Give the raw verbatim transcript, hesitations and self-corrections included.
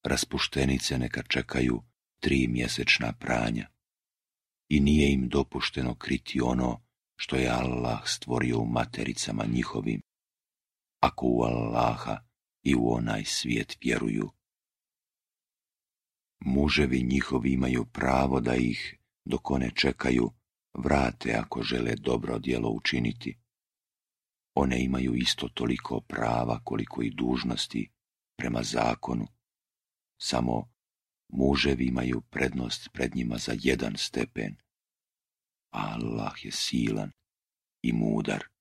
raspuštenice neka čekaju tri mjesečna pranja i nije im dopušteno kriti ono što je Allah stvorio u matericama njihovim, ako u Allaha i u onaj svijet vjeruju. Muževi njihovi imaju pravo da ih, dok one čekaju, vrate ako žele dobro djelo učiniti. One imaju isto toliko prava koliko i dužnosti prema zakonu, samo muževi imaju prednost pred njima za jedan stepen, a Allah je silan i mudar.